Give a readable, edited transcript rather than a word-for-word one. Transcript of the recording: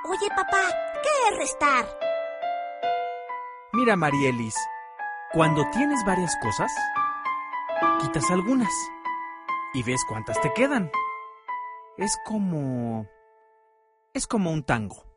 Oye, papá, ¿qué es restar? Mira, Marielis, cuando tienes varias cosas, quitas algunas y ves cuántas te quedan. Es como un tango.